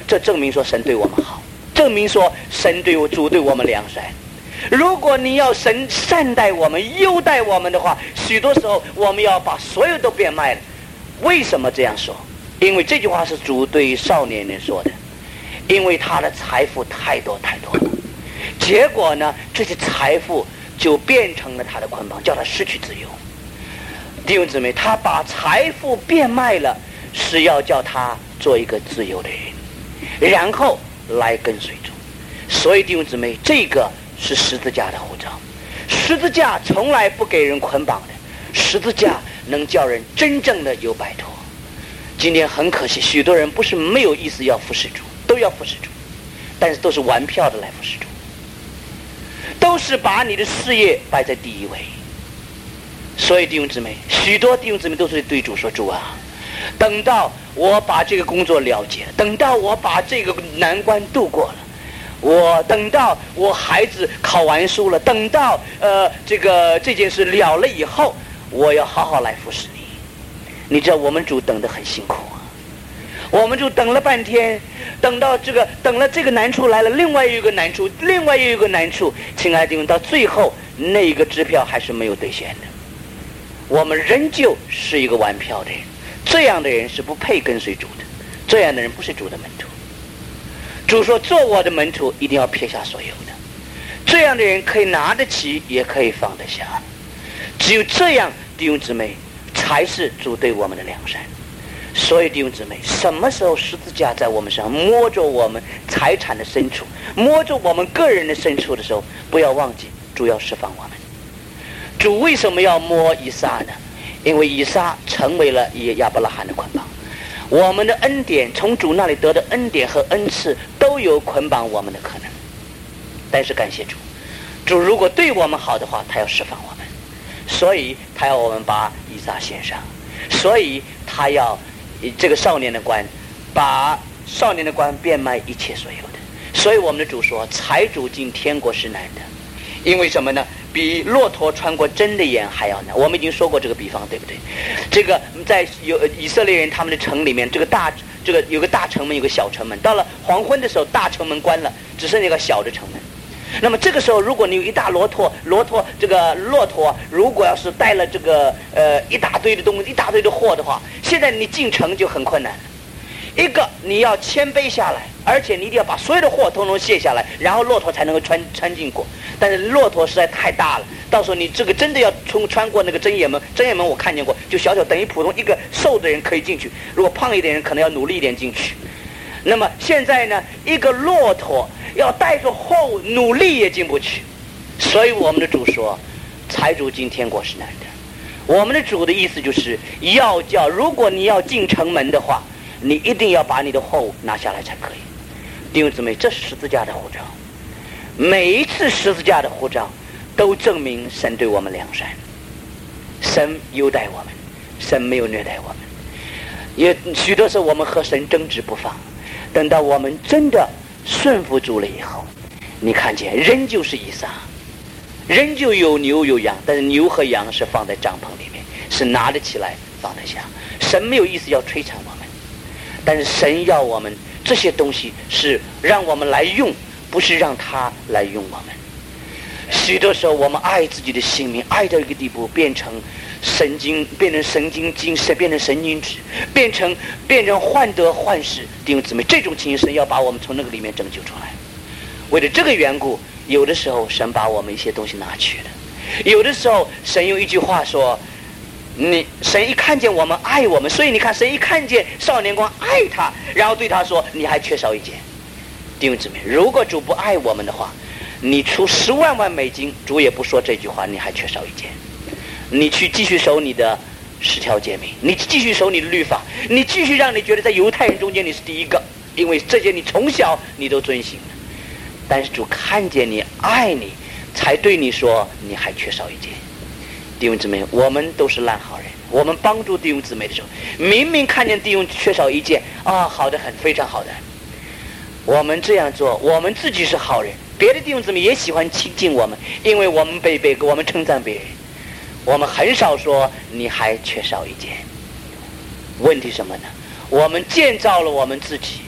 这证明说神对我们好，证明说神对我主对我们良善。如果你要神善待我们优待我们的话，许多时候我们要把所有都变卖了。为什么这样说？因为这句话是主对少年人说的，因为他的财富太多太多了，结果呢这些财富就变成了他的捆绑，叫他失去自由。弟兄姊妹，他把财富变卖了，是要叫他做一个自由的人，然后来跟随主。所以弟兄姊妹，这个是十字架的护照。十字架从来不给人捆绑的，十字架能叫人真正的有摆脱。今天很可惜，许多人不是没有意思要服侍主，都要服侍主，但是都是玩票的来服侍主，都是把你的事业摆在第一位。所以弟兄姊妹，许多弟兄姊妹都是对主说，主啊，等到我把这个工作了解了，等到我把这个难关度过了，我等到我孩子考完书了，等到呃这个这件事了了以后，我要好好来服侍你。你知道我们主等得很辛苦啊，我们就等了半天，等到这个等了这个难处来了，另外又一个难处，另外又一个难处，亲爱的弟兄，到最后那个支票还是没有兑现的，我们仍旧是一个玩票的人。这样的人是不配跟随主的，这样的人不是主的门徒。主说做我的门徒一定要撇下所有的，这样的人可以拿得起也可以放得下，只有这样弟兄姊妹才是主对我们的良善。所以弟兄姊妹，什么时候十字架在我们身上摸着我们财产的深处，摸着我们个人的深处的时候，不要忘记主要释放我们。主为什么要摸以撒呢？因为以撒成为了亚伯拉罕的捆绑。我们的恩典，从主那里得的恩典和恩赐都有捆绑我们的可能，但是感谢主，主如果对我们好的话，他要释放我们，所以他要我们把以撒献上，所以他要这个少年的官把少年的官变卖一切所有的。所以我们的主说，财主进天国是难的，因为什么呢？比骆驼穿过针的眼还要难。我们已经说过这个比方，对不对？这个在有以色列人他们的城里面，这个大这个有个大城门，有个小城门。到了黄昏的时候，大城门关了，只剩一个小的城门。那么这个时候，如果你有一大骆驼，骆驼这个骆驼如果要是带了这个呃一大堆的东西，一大堆的货的话，现在你进城就很困难了。一个你要谦卑下来，而且你一定要把所有的货统统卸下来，然后骆驼才能够穿穿进过。但是骆驼实在太大了，到时候你这个真的要冲穿过那个针眼门，针眼门我看见过，就小小等于普通一个瘦的人可以进去，如果胖一点人可能要努力一点进去。那么现在呢，一个骆驼要带着货努力也进不去。所以我们的主说，财主进天国是难的。我们的主的意思就是要叫，如果你要进城门的话，你一定要把你的货物拿下来才可以。弟兄姊妹，这是十字架的护照。每一次十字架的护照都证明神对我们良善，神优待我们，神没有虐待我们。也许多时候我们和神争执不放，等到我们真的顺服主了以后，你看见仍旧是以撒，仍旧有牛有羊，但是牛和羊是放在帐篷里面，是拿得起来放得下。神没有意思要摧残我们，但是神要我们这些东西是让我们来用，不是让他来用我们。许多时候我们爱自己的性命，爱到一个地步，变成神经，变成神经精神，变成神经质，变成变成患得患失。弟兄姊妹，这种情形神要把我们从那个里面拯救出来。为了这个缘故，有的时候神把我们一些东西拿去了，有的时候神用一句话说，你神一看见我们爱我们，所以你看神一看见少年光爱他，然后对他说，你还缺少一件。弟兄姊妹，如果主不爱我们的话，你出十万万美金，主也不说这句话，你还缺少一件。你去继续守你的十条诫命，你继续守你的律法，你继续让你觉得在犹太人中间你是第一个，因为这些你从小你都遵行了。但是主看见你爱你，才对你说你还缺少一件。弟兄姊妹，我们都是烂好人，我们帮助弟兄姊妹的时候，明明看见弟兄缺少一件啊，好的很，非常好的，我们这样做，我们自己是好人，别的弟兄姊妹也喜欢亲近我们，因为我们被被我们称赞别人，我们很少说你还缺少一件。问题什么呢？我们建造了我们自己，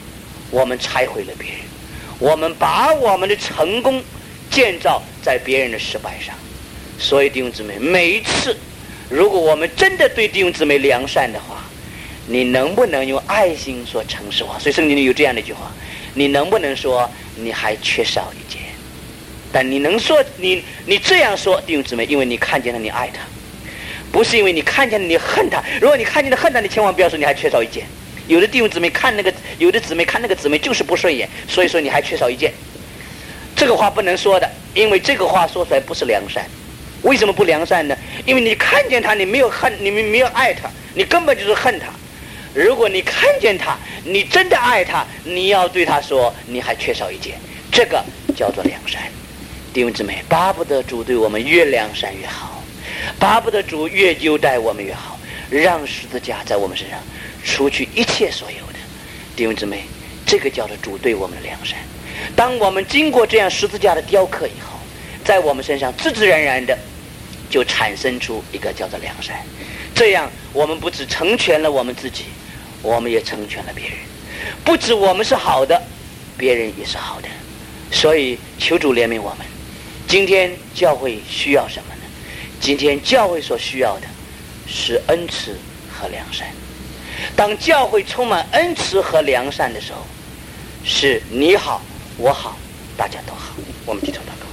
我们拆毁了别人，我们把我们的成功建造在别人的失败上。所以弟兄姊妹，每一次如果我们真的对弟兄姊妹良善的话，你能不能用爱心说诚实话？所以圣经里有这样的一句话，你能不能说你还缺少一件？但你能说你你这样说，弟兄姊妹，因为你看见了，你爱他，不是因为你看见了你恨他。如果你看见了恨他，你千万不要说你还缺少一件。有的弟兄姊妹看那个，有的姊妹看那个姊妹就是不顺眼，所以说你还缺少一件。这个话不能说的，因为这个话说出来不是良善。为什么不良善呢？因为你看见他，你没有恨，你没有爱他，你根本就是恨他。如果你看见他，你真的爱他，你要对他说你还缺少一件，这个叫做良善。弟兄姊妹，巴不得主对我们越良善越好，巴不得主越优待我们越好，让十字架在我们身上除去一切所有的。弟兄姊妹，这个叫做主对我们的良善。当我们经过这样十字架的雕刻以后，在我们身上自自然然的就产生出一个叫做良善。这样我们不只成全了我们自己，我们也成全了别人。不止我们是好的，别人也是好的。所以求主怜悯我们。今天教会需要什么呢？今天教会所需要的是恩慈和良善。当教会充满恩慈和良善的时候，是你好我好大家都好。我们低头祷告。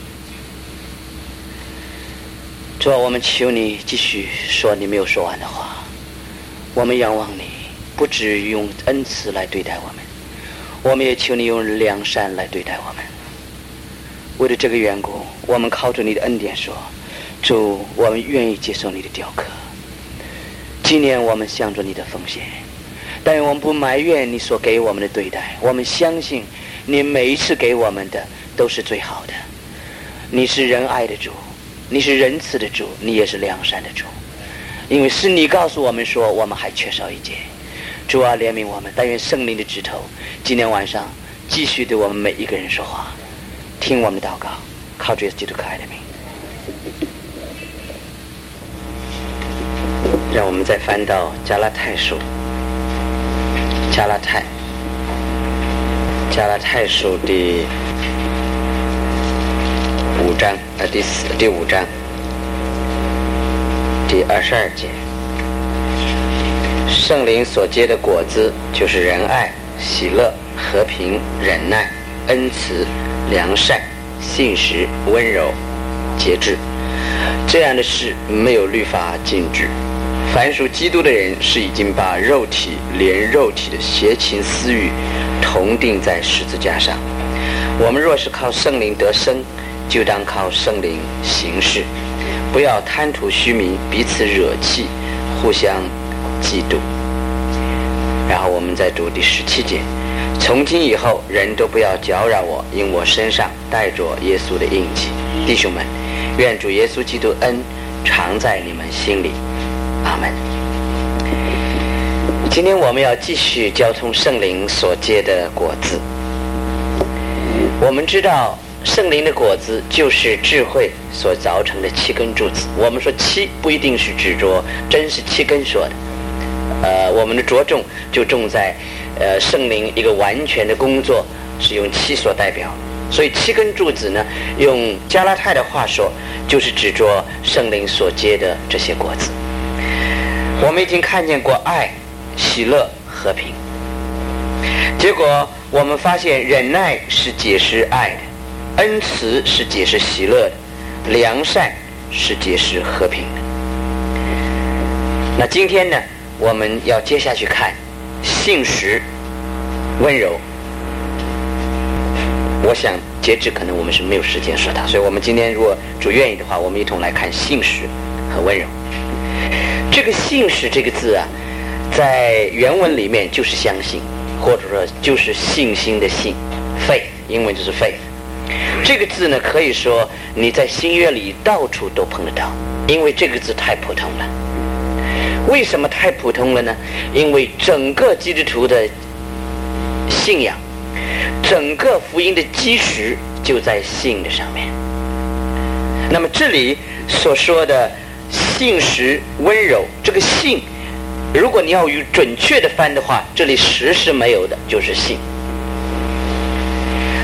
主啊，我们求你继续说你没有说完的话。我们仰望你，不只用恩慈来对待我们，我们也求你用良善来对待我们。为了这个缘故，我们靠着你的恩典说，主，我们愿意接受你的雕刻，今年我们向着你的奉献，但我们不埋怨你所给我们的对待，我们相信你每一次给我们的都是最好的。你是仁爱的主，你是仁慈的主，你也是良善的主，因为是你告诉我们说我们还缺少一件。主啊，怜悯我们，但愿圣灵的指头今天晚上继续对我们每一个人说话，听我们的祷告，靠主耶稣基督可爱的名。让我们再翻到加拉太书，加拉太加拉太书第五章呃第四第五章第二十二节。圣灵所结的果子就是仁爱、喜乐、和平、忍耐、恩慈、良善、信实、温柔、节制。这样的事没有律法禁止。凡属基督的人是已经把肉体连肉体的邪情私欲同定在十字架上。我们若是靠圣灵得生，就当靠圣灵行事，不要贪图虚名，彼此惹气，互相嫉妒。然后我们再读第十七节，从今以后人都不要搅扰我，因我身上带着耶稣的印记。弟兄们，愿主耶稣基督恩常在你们心里。阿们。今天我们要继续交通圣灵所结的果子。我们知道圣灵的果子就是智慧所造成的七根柱子。我们说七不一定是指着真是七根说的，呃，我们的着重就重在呃圣灵一个完全的工作是用七所代表。所以七根柱子呢，用加拉太的话说，就是指着圣灵所结的这些果子。我们已经看见过爱、喜乐、和平，结果我们发现忍耐是解释爱的，恩慈是解释喜乐的，良善是解释和平的。那今天呢，我们要接下去看信实、温柔。我想截止可能我们是没有时间说它，所以我们今天如果主愿意的话，我们一同来看信实和温柔。这个信实这个字啊，在原文里面就是相信，或者说就是信心的信 faith， 英文就是 faith。 这个字呢，可以说你在新约里到处都碰得到，因为这个字太普通了。为什么太普通了呢？因为整个基督徒的信仰，整个福音的基石就在信的上面。那么这里所说的信实温柔，这个信如果你要用准确的翻的话，这里实是没有的，就是信。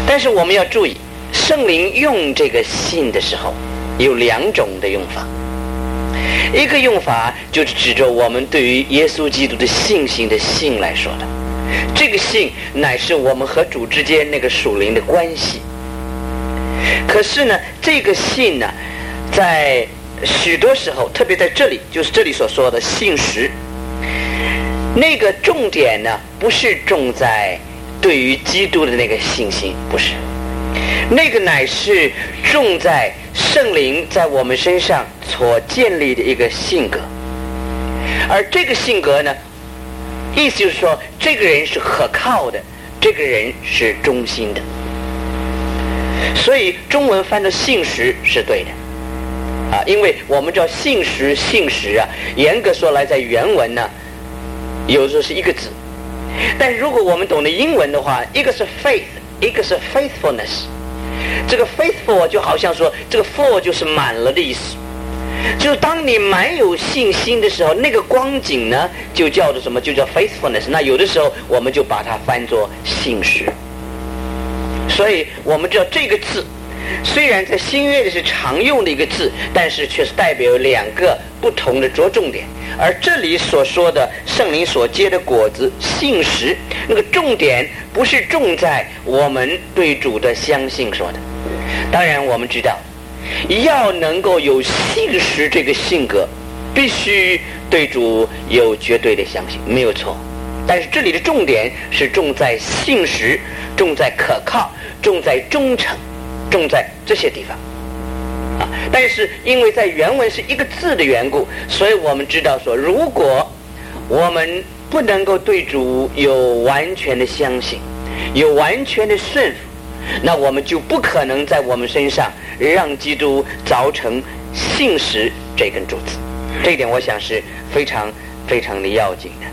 但是我们要注意，圣灵用这个信的时候有两种的用法。一个用法就是指着我们对于耶稣基督的信心的信来说的，这个信乃是我们和主之间那个属灵的关系。可是呢，这个信呢，在许多时候，特别在这里，就是这里所说的信实，那个重点呢，不是重在对于基督的那个信心，不是，那个乃是重在圣灵在我们身上所建立的一个性格。而这个性格呢，意思就是说，这个人是可靠的，这个人是忠心的。所以中文翻的信实是对的啊，因为我们知道信实信实啊，严格说来在原文呢有时候是一个字，但如果我们懂得英文的话，一个是 faith， 一个是 faithfulness。这个 faithful 就好像说这个 full 就是满了的意思，就是当你满有信心的时候，那个光景呢就叫做什么，就叫 faithfulness。 那有的时候我们就把它翻作信实。所以我们知道这个字虽然在新约里是常用的一个字，但是却是代表两个不同的着重点。而这里所说的圣灵所结的果子信实，那个重点不是重在我们对主的相信说的。当然我们知道要能够有信实这个性格，必须对主有绝对的相信，没有错。但是这里的重点是重在信实，重在可靠，重在忠诚，重在这些地方啊。但是因为在原文是一个字的缘故，所以我们知道说，如果我们不能够对主有完全的相信，有完全的顺服，那我们就不可能在我们身上让基督凿成信实这根柱子。这一点我想是非常非常的要紧的。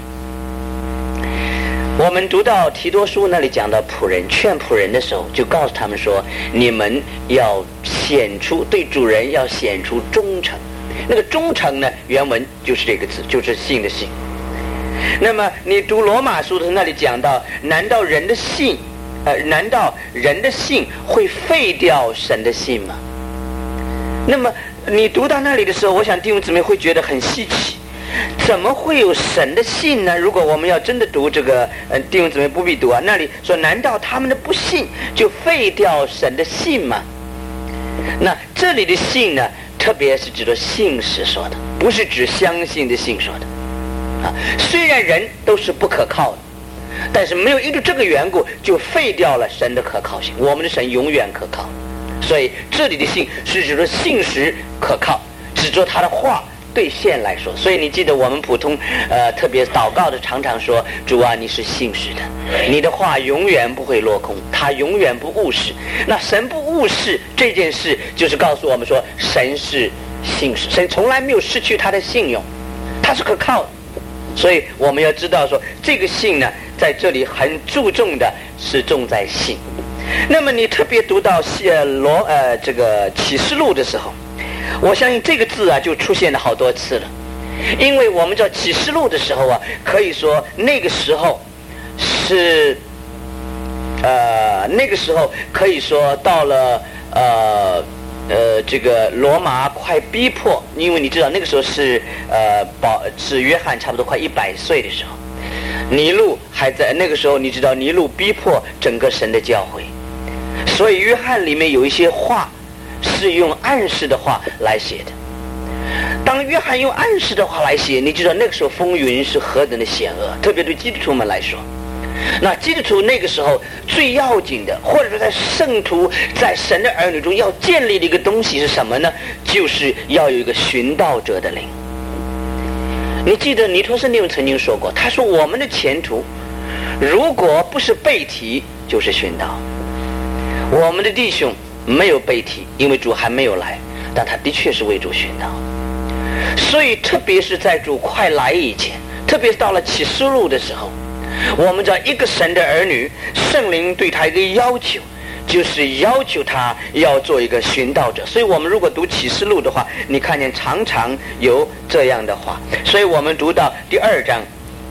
我们读到提多书那里讲到仆人劝仆人的时候，就告诉他们说，你们要显出对主人要显出忠诚。那个忠诚呢，原文就是这个字，就是信的信。那么你读罗马书的那里讲到，难道人的信呃，难道人的信会废掉神的信吗？那么你读到那里的时候，我想弟兄姊妹会觉得很稀奇，怎么会有神的信呢？如果我们要真的读这个，呃，弟兄姊妹不必读啊。那里说，难道他们的不信就废掉神的信吗？那这里的信呢，特别是指的信实说的，不是指相信的信说的啊。虽然人都是不可靠的，但是没有因为这个缘故就废掉了神的可靠性。我们的神永远可靠，所以这里的信是指的信实可靠，指着他的话兑现来说。所以你记得我们普通呃特别祷告的常常说，主啊，你是信实的，你的话永远不会落空，他永远不误事。那神不误事这件事，就是告诉我们说，神是信实，神从来没有失去他的信用，他是可靠的。所以我们要知道说，这个信呢，在这里很注重的是重在信。那么你特别读到呃罗呃这个启示录的时候，我相信这个字啊就出现了好多次了。因为我们知道启示录的时候啊，可以说那个时候是呃那个时候可以说到了呃呃这个罗马快逼迫，因为你知道那个时候是呃保是约翰差不多快一百岁的时候，尼禄还在那个时候，你知道尼禄逼迫整个神的教会，所以约翰里面有一些话是用暗示的话来写的。当约翰用暗示的话来写，你知道那个时候风云是何等的险恶，特别对基督徒们来说。那基督徒那个时候最要紧的，或者说在圣徒在神的儿女中要建立的一个东西是什么呢？就是要有一个寻道者的灵。你记得尼托斯利曾经说过，他说我们的前途如果不是被提就是寻道。我们的弟兄没有被提，因为主还没有来，但他的确是为主寻道。所以特别是在主快来以前，特别是到了启示录的时候，我们知道一个神的儿女，圣灵对他一个要求，就是要求他要做一个寻道者。所以我们如果读启示录的话，你看见常常有这样的话。所以我们读到第二章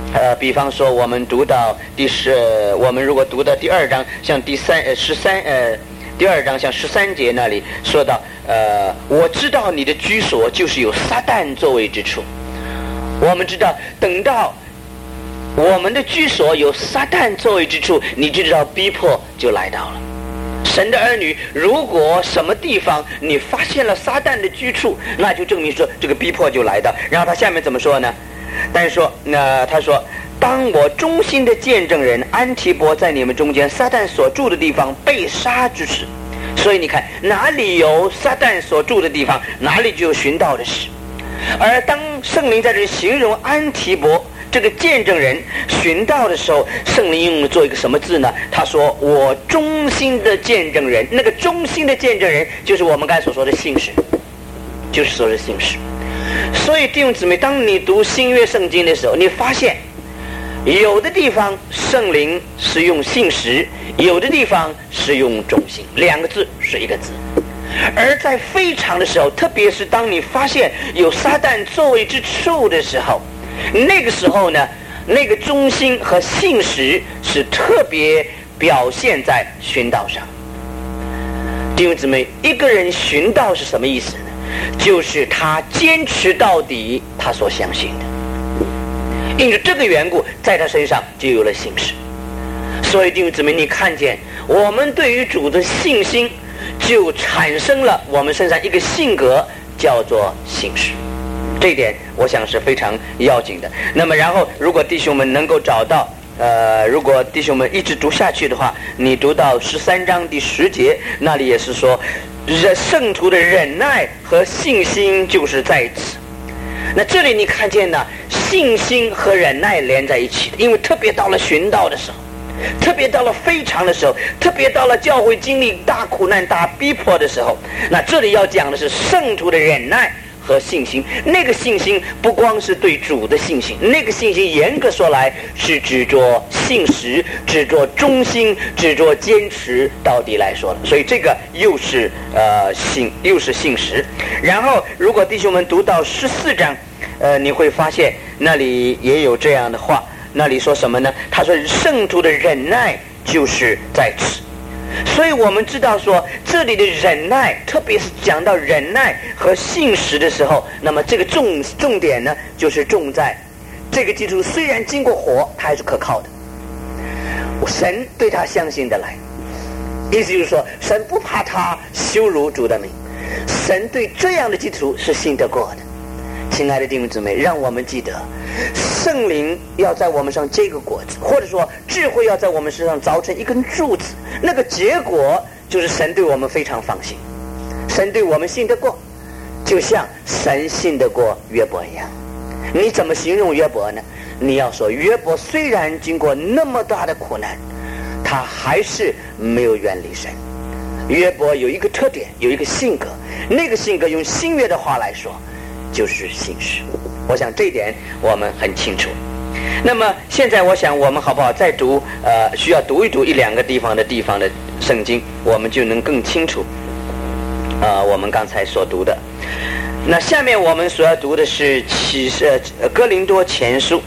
呃，比方说我们读到第十，呃、我们如果读到第二章，像第三呃十三呃第二章像十三节那里说到，呃，我知道你的居所就是有撒旦作为之处。我们知道，等到我们的居所有撒旦作为之处，你就知道逼迫就来到了。神的儿女，如果什么地方你发现了撒旦的居处，那就证明说这个逼迫就来到。然后他下面怎么说呢？但是说，那他说，当我忠心的见证人安提伯在你们中间撒旦所住的地方被杀之时，所以你看，哪里有撒旦所住的地方，哪里就有寻道的事。而当圣灵在这里形容安提伯这个见证人寻道的时候，圣灵用了做一个什么字呢？他说，我忠心的见证人。那个忠心的见证人就是我们刚才所说的信使，就是说的信使。所以弟兄姊妹，当你读新约圣经的时候，你发现有的地方圣灵是用信实，有的地方是用忠心，两个字是一个字。而在非常的时候，特别是当你发现有撒旦作为之处的时候，那个时候呢，那个忠心和信实是特别表现在寻道上。弟兄姊妹，一个人寻道是什么意思呢？就是他坚持到底他所相信的，因着这个缘故，在他身上就有了信实。所以弟兄姊妹，你看见我们对于主的信心，就产生了我们身上一个性格，叫做信实。这一点我想是非常要紧的。那么然后如果弟兄们能够找到呃，如果弟兄们一直读下去的话，你读到十三章第十节，那里也是说圣徒的忍耐和信心就是在此。那这里你看见呢，信心和忍耐连在一起的，因为特别到了寻道的时候，特别到了非常的时候，特别到了教会经历大苦难大逼迫的时候，那这里要讲的是圣徒的忍耐和信心。那个信心不光是对主的信心，那个信心严格说来是指着信实，指着忠心，指着坚持到底来说了。所以这个又是呃信，又是信实。然后如果弟兄们读到十四章，呃，你会发现那里也有这样的话。那里说什么呢？他说圣徒的忍耐就是在此。所以我们知道说这里的忍耐，特别是讲到忍耐和信实的时候，那么这个重重点呢，就是重在这个基督虽然经过火，他还是可靠的。神对他相信的来，意思就是说神不怕他羞辱主的名，神对这样的基督是信得过的。亲爱的弟兄姊妹，让我们记得圣灵要在我们上结个果子，或者说智慧要在我们身上凿成一根柱子，那个结果就是神对我们非常放心，神对我们信得过，就像神信得过约伯一样。你怎么形容约伯呢？你要说约伯虽然经过那么大的苦难，他还是没有远离神。约伯有一个特点，有一个性格，那个性格用新约的话来说就是信实。我想这一点我们很清楚。那么现在我想我们好不好再读呃，需要读一读一两个地方的地方的圣经，我们就能更清楚呃，我们刚才所读的。那下面我们所要读的是启示呃哥林多前书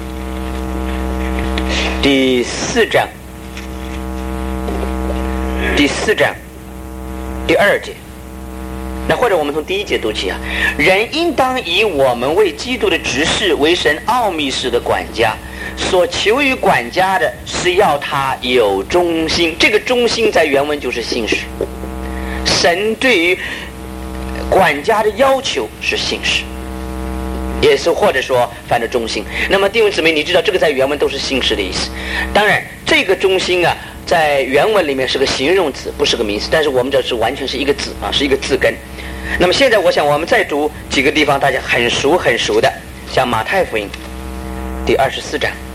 第四章，第四章第二节。那或者我们从第一节读起啊，人应当以我们为基督的执事为神奥秘式的管家，所求于管家的是要他有忠心。这个忠心在原文就是信实。神对于管家的要求是信实，也是或者说反正忠心。那么弟兄姊妹，你知道这个在原文都是信实的意思。当然这个忠心啊在原文里面是个形容词，不是个名词，但是我们这是完全是一个字啊，是一个字根。那么现在我想我们再读几个地方大家很熟很熟的，像马太福音第二十四章。